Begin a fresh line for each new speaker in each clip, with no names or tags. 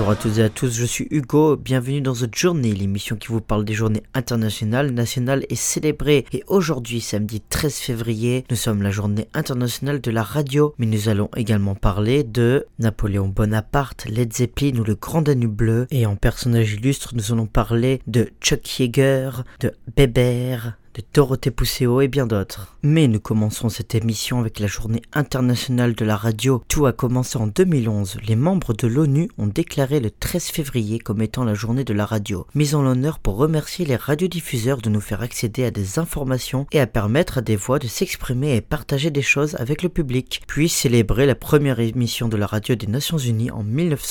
Bonjour à toutes et à tous, je suis Hugo, bienvenue dans The Journey, l'émission qui vous parle des journées internationales, nationales et célébrées. Et aujourd'hui, samedi 13 février, nous sommes la journée internationale de la radio. Mais nous allons également parler de Napoléon Bonaparte, Led Zeppelin ou le Grand Danube Bleu. Et en personnage illustre, nous allons parler de Chuck Yeager, de Bébert, de Dorothée Pousseau et bien d'autres. Mais nous commençons cette émission avec la journée internationale de la radio. Tout a commencé en 2011. Les membres de l'ONU ont déclaré le 13 février comme étant la journée de la radio, mise en l'honneur pour remercier les radiodiffuseurs de nous faire accéder à des informations et à permettre à des voix de s'exprimer et partager des choses avec le public, puis célébrer la première émission de la radio des Nations Unies en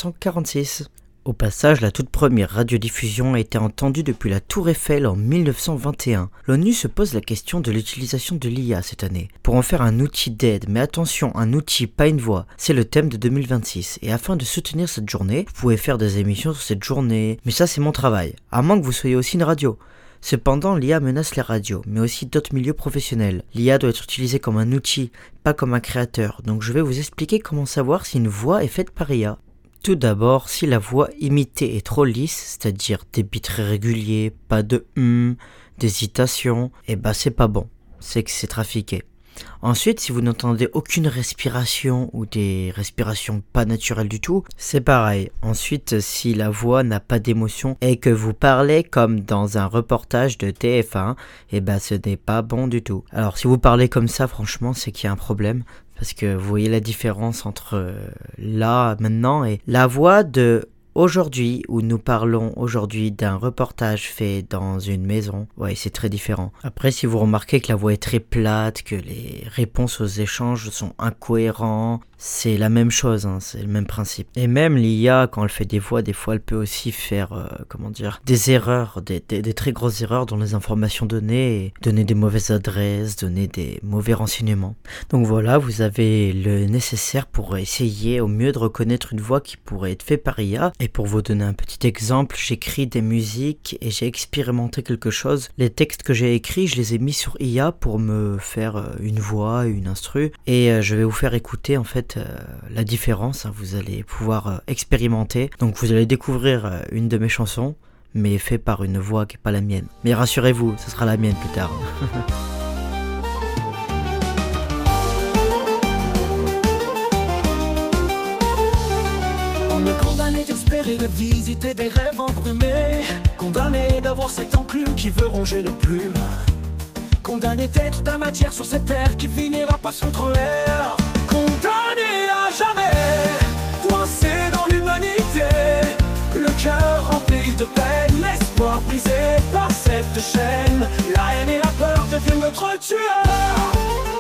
1946. Au passage, la toute première radiodiffusion a été entendue depuis la Tour Eiffel en 1921. L'ONU se pose la question de l'utilisation de l'IA cette année, pour en faire un outil d'aide, mais attention, un outil, pas une voix. C'est le thème de 2026, et afin de soutenir cette journée, vous pouvez faire des émissions sur cette journée, mais ça c'est mon travail, à moins que vous soyez aussi une radio. Cependant, l'IA menace les radios, mais aussi d'autres milieux professionnels. L'IA doit être utilisée comme un outil, pas comme un créateur, donc je vais vous expliquer comment savoir si une voix est faite par IA. Tout d'abord, si la voix imitée est trop lisse, c'est-à-dire des bits très réguliers, pas de d'hésitation, c'est pas bon, c'est que c'est trafiqué. Ensuite, si vous n'entendez aucune respiration ou des respirations pas naturelles du tout, c'est pareil. Ensuite, si la voix n'a pas d'émotion et que vous parlez comme dans un reportage de TF1, ce n'est pas bon du tout. Alors si vous parlez comme ça, franchement, c'est qu'il y a un problème. Parce que vous voyez la différence entre là, maintenant, et la voix de aujourd'hui, où nous parlons aujourd'hui d'un reportage fait dans une maison. Ouais, c'est très différent. Après, si vous remarquez que la voix est très plate, que les réponses aux échanges sont incohérents, c'est la même chose, c'est le même principe. Et même l'IA, quand elle fait des voix, des fois elle peut aussi faire, des erreurs, des très grosses erreurs dans les informations données, et donner des mauvaises adresses, donner des mauvais renseignements. Donc voilà, vous avez le nécessaire pour essayer au mieux de reconnaître une voix qui pourrait être faite par IA. Et pour vous donner un petit exemple, j'écris des musiques et j'ai expérimenté quelque chose. Les textes que j'ai écrits, je les ai mis sur IA pour me faire une voix, une instru. Et je vais vous faire écouter en fait la différence. Vous allez pouvoir expérimenter. Donc vous allez découvrir une de mes chansons, mais faite par une voix qui n'est pas la mienne. Mais rassurez-vous, ce sera la mienne plus tard.
D'espérer de visiter des rêves embrumés, condamné d'avoir cette enclume qui veut ronger nos plumes, condamné d'être ta matière sur cette terre qui finira par se l'air, condamné à jamais, coincé dans l'humanité, le cœur rempli de peine, l'espoir brisé par cette chaîne, la haine et la peur deviennent notre tueur.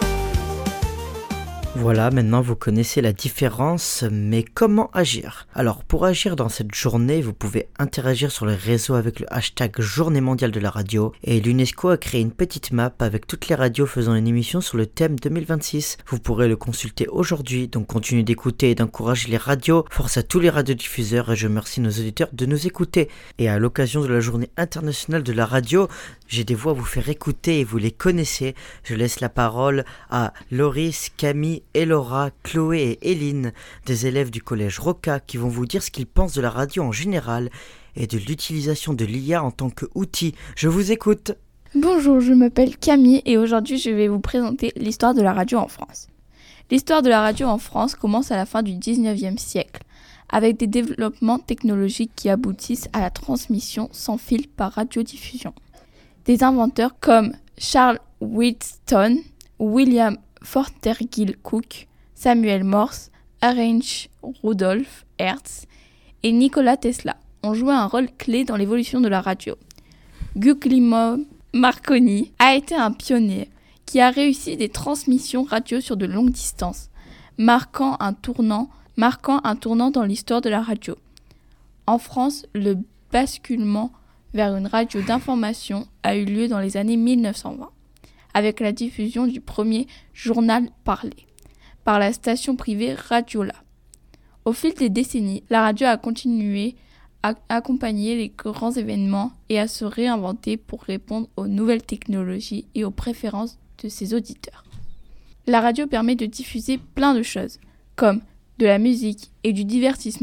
Voilà, maintenant vous connaissez la différence, mais comment agir ? Alors pour agir dans cette journée, vous pouvez interagir sur les réseaux avec le hashtag Journée mondiale de la radio, et l'UNESCO a créé une petite map avec toutes les radios faisant une émission sur le thème 2026. Vous pourrez le consulter aujourd'hui, donc continuez d'écouter et d'encourager les radios. Force à tous les radiodiffuseurs et je remercie nos auditeurs de nous écouter. Et à l'occasion de la journée internationale de la radio, j'ai des voix à vous faire écouter et vous les connaissez. Je laisse la parole à Loris, Camille, Laura, Chloé et Éline, des élèves du collège Roca qui vont vous dire ce qu'ils pensent de la radio en général et de l'utilisation de l'IA en tant qu'outil. Je vous écoute.
Bonjour, je m'appelle Camille et aujourd'hui je vais vous présenter l'histoire de la radio en France. L'histoire de la radio en France commence à la fin du 19e siècle, avec des développements technologiques qui aboutissent à la transmission sans fil par radiodiffusion. Des inventeurs comme Charles Wheatstone, William Fothergill Cooke, Samuel Morse, Heinrich Rudolf Hertz et Nikola Tesla ont joué un rôle clé dans l'évolution de la radio. Guglielmo Marconi a été un pionnier qui a réussi des transmissions radio sur de longues distances, marquant un tournant dans l'histoire de la radio. En France, le basculement vers une radio d'information a eu lieu dans les années 1920. Avec la diffusion du premier journal parlé par la station privée Radiola. Au fil des décennies, la radio a continué à accompagner les grands événements et à se réinventer pour répondre aux nouvelles technologies et aux préférences de ses auditeurs. La radio permet de diffuser plein de choses, comme de la musique et du divertissement,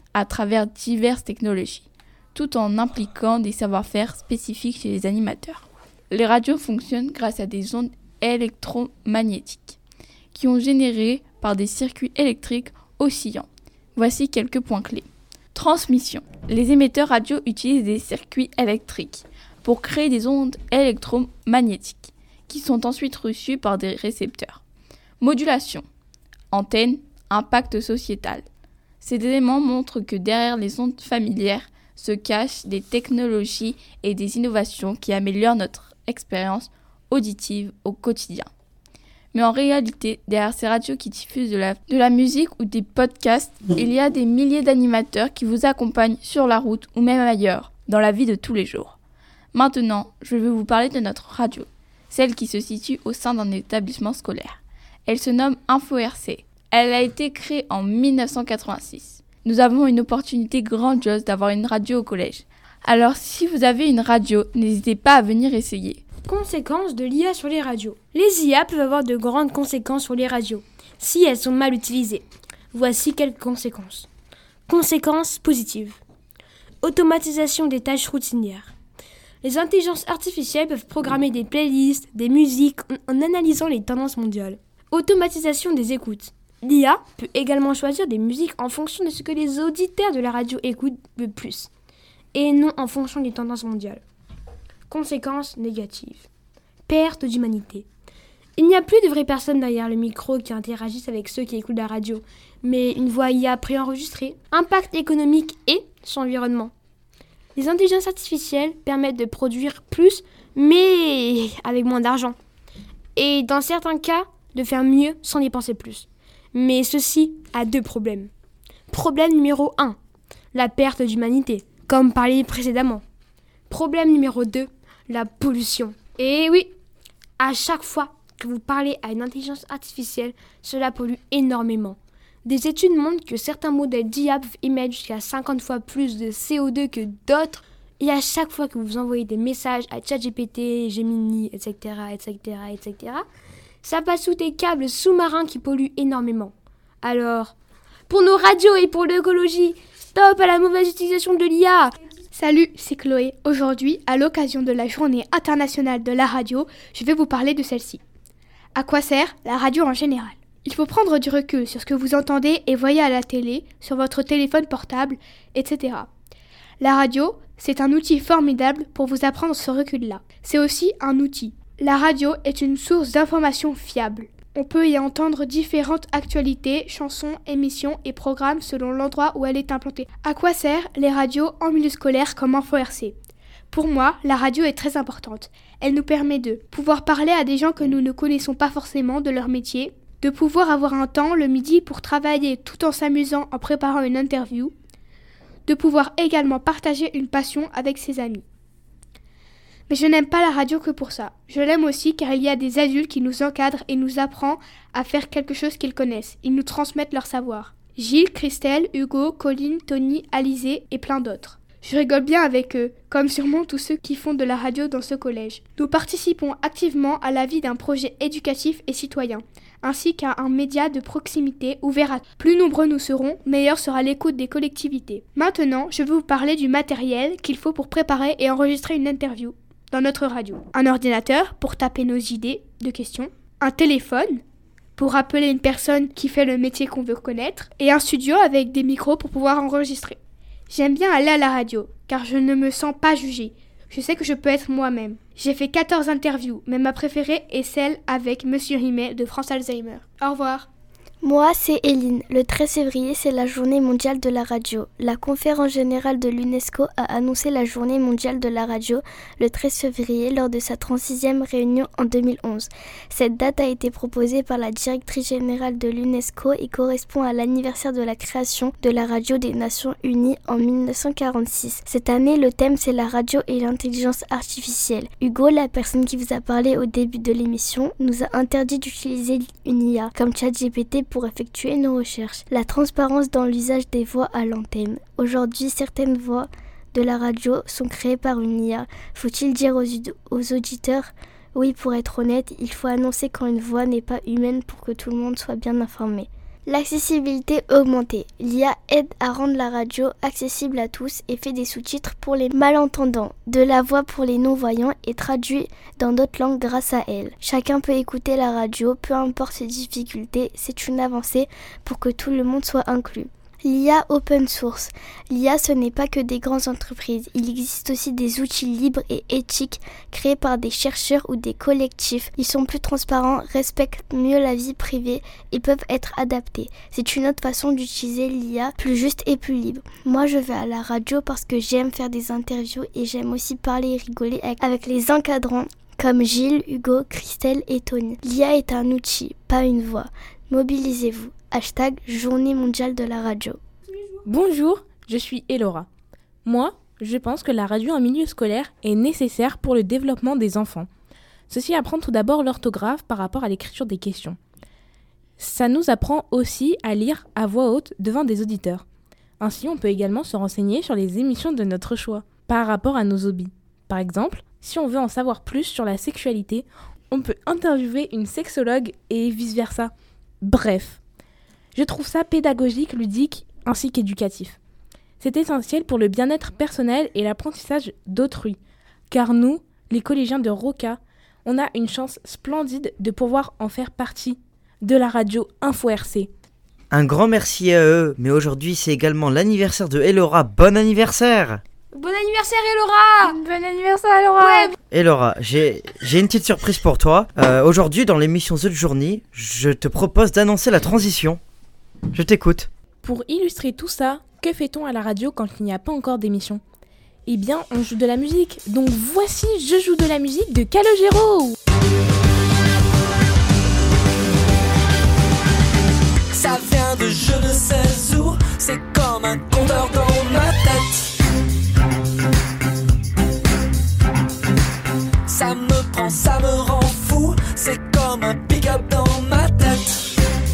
à travers diverses technologies, tout en impliquant des savoir-faire spécifiques chez les animateurs. Les radios fonctionnent grâce à des ondes électromagnétiques qui sont générées par des circuits électriques oscillants. Voici quelques points clés. Transmission. Les émetteurs radio utilisent des circuits électriques pour créer des ondes électromagnétiques qui sont ensuite reçues par des récepteurs. Modulation. Antenne, impact sociétal. Ces éléments montrent que derrière les ondes familières se cachent des technologies et des innovations qui améliorent notre expérience auditive au quotidien. Mais en réalité, derrière ces radios qui diffusent de la musique ou des podcasts, il y a des milliers d'animateurs qui vous accompagnent sur la route ou même ailleurs, dans la vie de tous les jours. Maintenant, je vais vous parler de notre radio, celle qui se situe au sein d'un établissement scolaire. Elle se nomme InfoRC. Elle a été créée en 1986. Nous avons une opportunité grandiose d'avoir une radio au collège. Alors si vous avez une radio, n'hésitez pas à venir essayer.
Conséquences de l'IA sur les radios. Les IA peuvent avoir de grandes conséquences sur les radios, si elles sont mal utilisées. Voici quelques conséquences. Conséquences positives. Automatisation des tâches routinières. Les intelligences artificielles peuvent programmer des playlists, des musiques en analysant les tendances mondiales. Automatisation des écoutes. L'IA peut également choisir des musiques en fonction de ce que les auditeurs de la radio écoutent le plus, et non en fonction des tendances mondiales. Conséquences négatives. Perte d'humanité. Il n'y a plus de vraies personnes derrière le micro qui interagissent avec ceux qui écoutent la radio, mais une voix IA préenregistrée. Impact économique et sur l'environnement. Les intelligences artificielles permettent de produire plus, mais avec moins d'argent. Et dans certains cas, de faire mieux sans dépenser plus. Mais ceci a deux problèmes. Problème numéro 1, la perte d'humanité, comme parlé précédemment. Problème numéro 2, la pollution. Et oui, à chaque fois que vous parlez à une intelligence artificielle, cela pollue énormément. Des études montrent que certains modèles d'IA peuvent émettre jusqu'à 50 fois plus de CO2 que d'autres. Et à chaque fois que vous envoyez des messages à ChatGPT, Gemini, etc., ça passe sous des câbles sous-marins qui polluent énormément. Alors, pour nos radios et pour l'écologie, stop à la mauvaise utilisation de l'IA.
Salut, c'est Chloé. Aujourd'hui, à l'occasion de la Journée internationale de la radio, je vais vous parler de celle-ci. À quoi sert la radio en général ? Il faut prendre du recul sur ce que vous entendez et voyez à la télé, sur votre téléphone portable, etc. La radio, c'est un outil formidable pour vous apprendre ce recul-là. C'est aussi un outil. La radio est une source d'informations fiable. On peut y entendre différentes actualités, chansons, émissions et programmes selon l'endroit où elle est implantée. À quoi servent les radios en milieu scolaire comme InfoRC ? Pour moi, la radio est très importante. Elle nous permet de pouvoir parler à des gens que nous ne connaissons pas forcément de leur métier, de pouvoir avoir un temps le midi pour travailler tout en s'amusant en préparant une interview, de pouvoir également partager une passion avec ses amis. Mais je n'aime pas la radio que pour ça. Je l'aime aussi car il y a des adultes qui nous encadrent et nous apprennent à faire quelque chose qu'ils connaissent. Ils nous transmettent leur savoir. Gilles, Christelle, Hugo, Colline, Tony, Alizé et plein d'autres. Je rigole bien avec eux, comme sûrement tous ceux qui font de la radio dans ce collège. Nous participons activement à la vie d'un projet éducatif et citoyen, ainsi qu'à un média de proximité ouvert à tous. Plus nombreux nous serons, meilleure sera l'écoute des collectivités. Maintenant, je vais vous parler du matériel qu'il faut pour préparer et enregistrer une interview dans notre radio. Un ordinateur pour taper nos idées de questions, un téléphone pour appeler une personne qui fait le métier qu'on veut connaître, et un studio avec des micros pour pouvoir enregistrer. J'aime bien aller à la radio, car je ne me sens pas jugée. Je sais que je peux être moi-même. J'ai fait 14 interviews, mais ma préférée est celle avec Monsieur Rimet de France Alzheimer. Au revoir.
Moi, c'est Eline. Le 13 février, c'est la journée mondiale de la radio. La conférence générale de l'UNESCO a annoncé la journée mondiale de la radio le 13 février lors de sa 36e réunion en 2011. Cette date a été proposée par la directrice générale de l'UNESCO et correspond à l'anniversaire de la création de la radio des Nations Unies en 1946. Cette année, le thème, c'est la radio et l'intelligence artificielle. Hugo, la personne qui vous a parlé au début de l'émission, nous a interdit d'utiliser une IA comme ChatGPT pour effectuer nos recherches. La transparence dans l'usage des voix à l'antenne. Aujourd'hui, certaines voix de la radio sont créées par une IA. Faut-il dire aux auditeurs ? Oui, pour être honnête, il faut annoncer quand une voix n'est pas humaine pour que tout le monde soit bien informé. L'accessibilité augmentée. L'IA aide à rendre la radio accessible à tous et fait des sous-titres pour les malentendants, de la voix pour les non-voyants et traduit dans d'autres langues grâce à elle. Chacun peut écouter la radio, peu importe ses difficultés, c'est une avancée pour que tout le monde soit inclus. L'IA open source. L'IA, ce n'est pas que des grandes entreprises. Il existe aussi des outils libres et éthiques créés par des chercheurs ou des collectifs. Ils sont plus transparents, respectent mieux la vie privée et peuvent être adaptés. C'est une autre façon d'utiliser l'IA, plus juste et plus libre. Moi, je vais à la radio parce que j'aime faire des interviews et j'aime aussi parler et rigoler avec les encadrants comme Gilles, Hugo, Christelle et Tony. L'IA est un outil, pas une voix. Mobilisez-vous. #Journée mondiale de la radio.
Bonjour, je suis Elora. Moi, je pense que la radio en milieu scolaire est nécessaire pour le développement des enfants. Ceci apprend tout d'abord l'orthographe par rapport à l'écriture des questions. Ça nous apprend aussi à lire à voix haute devant des auditeurs. Ainsi, on peut également se renseigner sur les émissions de notre choix par rapport à nos hobbies. Par exemple, si on veut en savoir plus sur la sexualité, on peut interviewer une sexologue et vice-versa. Bref, je trouve ça pédagogique, ludique ainsi qu'éducatif. C'est essentiel pour le bien-être personnel et l'apprentissage d'autrui. Car nous, les collégiens de Roca, on a une chance splendide de pouvoir en faire partie de la radio Info RC.
Un grand merci à eux, mais aujourd'hui c'est également l'anniversaire de Elora. Bon anniversaire!
Bon anniversaire Elora!
Bon anniversaire, Laura!
Ouais.
Elora, j'ai une petite surprise pour toi. Aujourd'hui, dans l'émission The Journey, je te propose d'annoncer la transition. Je t'écoute.
Pour illustrer tout ça, que fait-on à la radio quand il n'y a pas encore d'émission ? Eh bien, on joue de la musique. Donc voici Je joue de la musique de Calogero.
Ça vient de je ne sais où, c'est comme un compteur dans ma tête. Ça me prend, ça me rend fou, c'est comme un pick-up dans ma tête.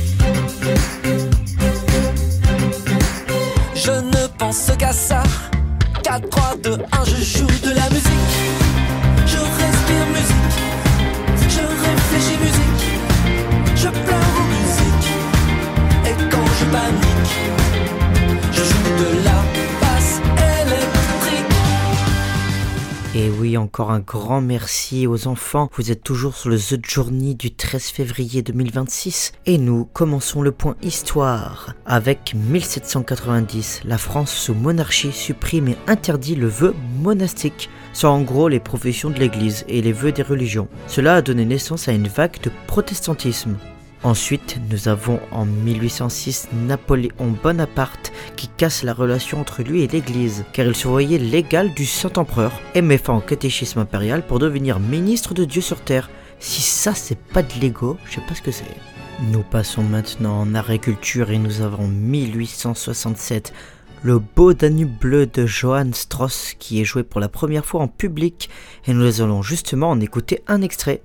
Je ne pense qu'à ça, 4, 3, 2, 1, je joue de la musique. Je respire musique, je réfléchis musique, je pleure en musique. Et quand je panique, je joue de la basse électrique.
Et oui, encore un grand merci aux enfants. Vous êtes toujours sur le The Journey du 13 février 2026. Et nous commençons le point histoire. Avec 1790, la France sous monarchie supprime et interdit le vœu monastique, soit en gros les professions de l'église et les vœux des religions. Cela a donné naissance à une vague de protestantisme. Ensuite, nous avons en 1806 Napoléon Bonaparte qui casse la relation entre lui et l'église, car il se voyait l'égal du Saint-Empereur et met fin au catéchisme impérial pour devenir ministre de Dieu sur terre. Si ça c'est pas de l'ego, je sais pas ce que c'est. Nous passons maintenant en agriculture et nous avons 1867, le beau Danube bleu de Johann Strauss qui est joué pour la première fois en public et nous allons justement en écouter un extrait.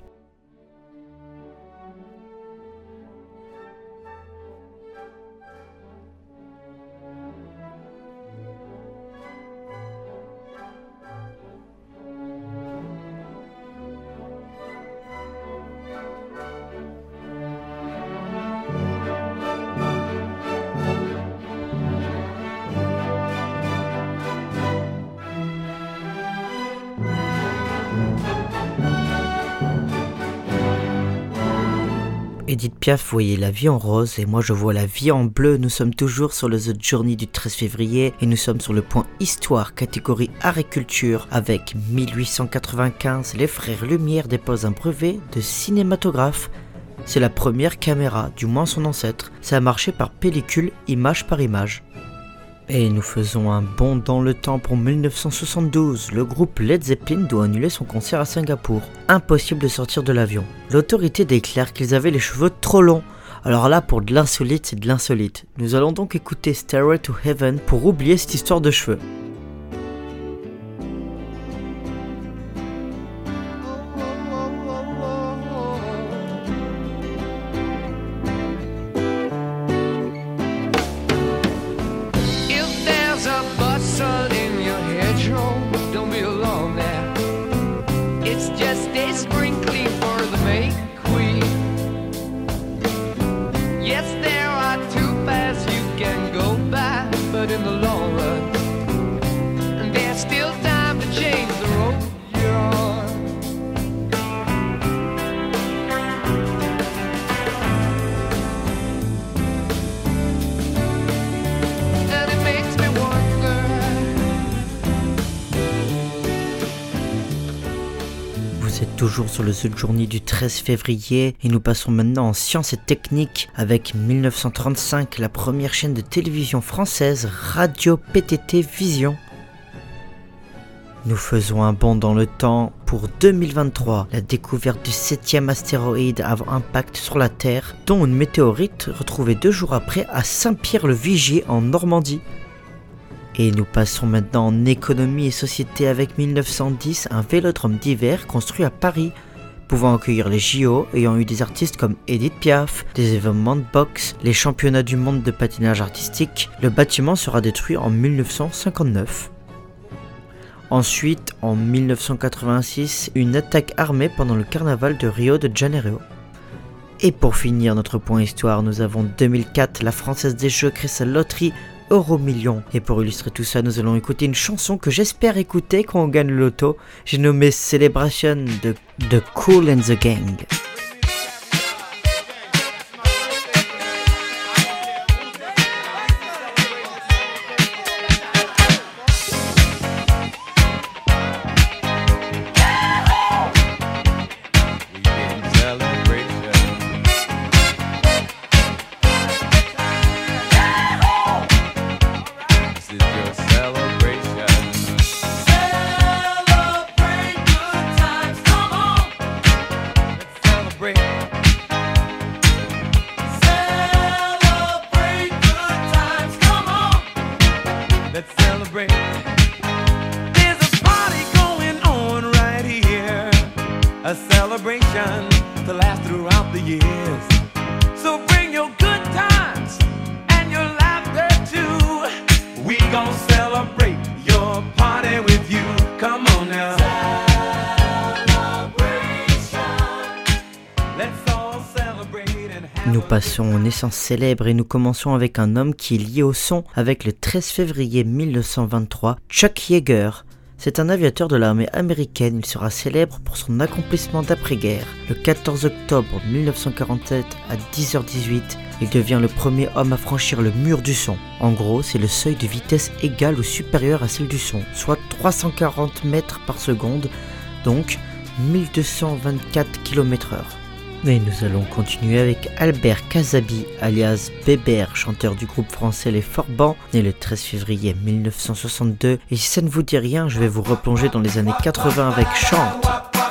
Edith Piaf voyait la vie en rose et moi je vois la vie en bleu. Nous sommes toujours sur le The Journey du 13 février et nous sommes sur le point histoire catégorie art et culture. Avec 1895, les frères Lumière déposent un brevet de cinématographe. C'est la première caméra, du moins son ancêtre. Ça a marché par pellicule, image par image. Et nous faisons un bond dans le temps pour 1972. Le groupe Led Zeppelin doit annuler son concert à Singapour. Impossible de sortir de l'avion. L'autorité déclare qu'ils avaient les cheveux trop longs. Alors là, pour de l'insolite, c'est de l'insolite. Nous allons donc écouter Stairway to Heaven pour oublier cette histoire de cheveux.
Yes, there are two
toujours sur le The Journey du 13 février et nous passons maintenant en sciences et techniques avec 1935, la première chaîne de télévision française, Radio PTT Vision. Nous faisons un bond dans le temps pour 2023, la découverte du 7e astéroïde avant impact sur la Terre, dont une météorite retrouvée 2 jours après à Saint-Pierre-le-Vigier en Normandie. Et nous passons maintenant en économie et société avec 1910, un vélodrome d'hiver construit à Paris, pouvant accueillir les JO, ayant eu des artistes comme Edith Piaf, des événements de boxe, les championnats du monde de patinage artistique. Le bâtiment sera détruit en 1959. Ensuite, en 1986, une attaque armée pendant le carnaval de Rio de Janeiro. Et pour finir notre point histoire, nous avons 2004, la Française des Jeux crée sa loterie Euromillions. Et pour illustrer tout ça, nous allons écouter une chanson que j'espère écouter quand on gagne le loto. J'ai nommé Celebration de Kool and the Gang.
A celebration to last throughout the years. So bring your good times and your laughter too. We gon' celebrate your party with you. Come on now. Let's all celebrate and have.
Nous passons aux naissances célèbres et nous commençons avec un homme qui est lié au son avec le 13 février 1923, Chuck Yeager. C'est un aviateur de l'armée américaine, il sera célèbre pour son accomplissement d'après-guerre. Le 14 octobre 1947 à 10h18, il devient le premier homme à franchir le mur du son. En gros, c'est le seuil de vitesse égale ou supérieure à celle du son, soit 340 mètres par seconde, donc 1224 km/h. Et nous allons continuer avec Albert Casaby, alias Bébert, chanteur du groupe français Les Forbans, né le 13 février 1962. Et si ça ne vous dit rien, je vais vous replonger dans les années 80 avec Chante.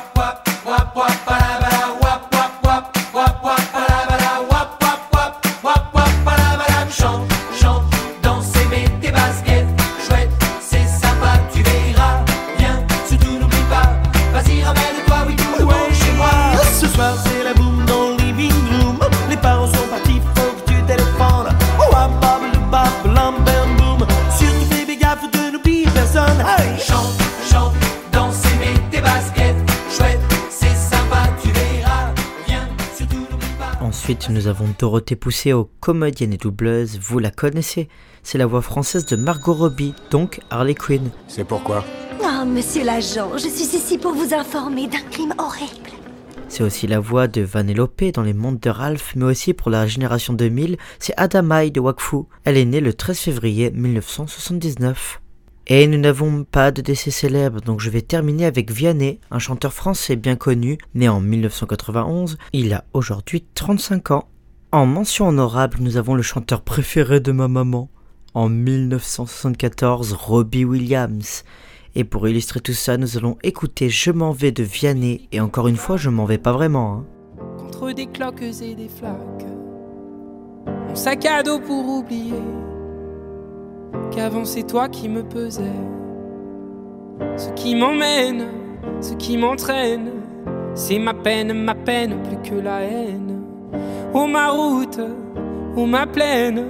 Ensuite, nous avons Dorothée Pousseau, comédienne et doubleuse, vous la connaissez. C'est la voix française de Margot Robbie, donc Harley Quinn.
C'est pourquoi ?
Ah, monsieur l'agent, je suis ici pour vous informer d'un crime horrible.
C'est aussi la voix de Vanellope dans Les Mondes de Ralph, mais aussi pour la génération 2000, c'est Adamaï de Wakfu. Elle est née le 13 février 1979. Et nous n'avons pas de décès célèbre, donc je vais terminer avec Vianney, un chanteur français bien connu, né en 1991. Il a aujourd'hui 35 ans. En mention honorable, nous avons le chanteur préféré de ma maman. En 1974, Robbie Williams. Et pour illustrer tout ça, nous allons écouter Je m'en vais de Vianney. Et encore une fois, je m'en vais pas vraiment.
Contre des cloques et des flaques, mon sac à dos pour oublier qu'avant c'est toi qui me pesais. Ce qui m'emmène, ce qui m'entraîne, c'est ma peine plus que la haine. Oh ma route, oh ma plaine,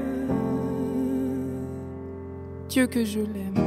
Dieu que je l'aime.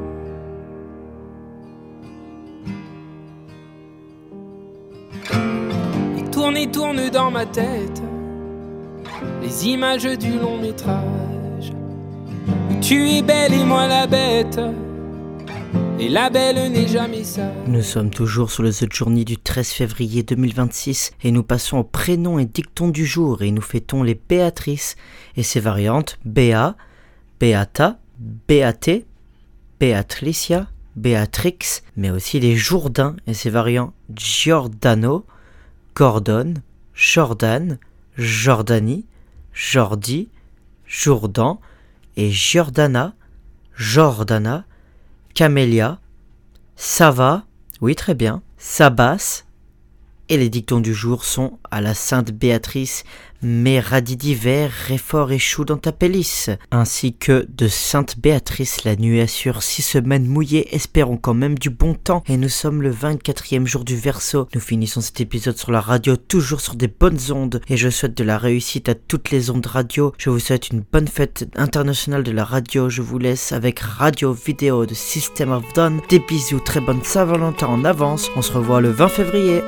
Et tourne dans ma tête les images du long métrage où tu es belle et moi la bête, et la belle n'est jamais sage.
Nous sommes toujours sur le The Journey du 13 février 2026 et nous passons au prénom et dicton du jour et nous fêtons les Béatrices et ses variantes Béa, Béata, Béaté, Béatricia, Béatrix, mais aussi les Jourdain et ses variants Giordano, Gordon, Jordan, Jordanie, Jordi, Jourdan et Giordana, Jordana, Camélia, Sava, oui très bien, Sabas. Et les dictons du jour sont à la Sainte Béatrice, mets radis d'hiver, réfort et chou dans ta pelisse, ainsi que de Sainte Béatrice, la nuit assure 6 semaines mouillées, espérons quand même du bon temps. Et nous sommes le 24e jour du Verseau. Nous finissons cet épisode sur la radio, toujours sur des bonnes ondes, et je souhaite de la réussite à toutes les ondes radio. Je vous souhaite une bonne fête internationale de la radio. Je vous laisse avec Radio Vidéo de System of Down. Des bisous, très bonne Saint-Valentin en avance. On se revoit le 20 février.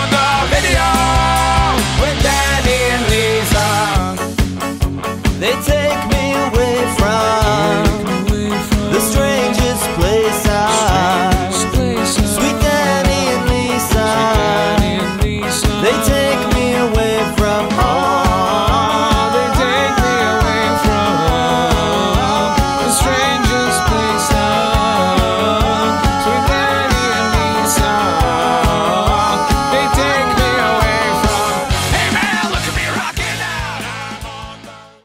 They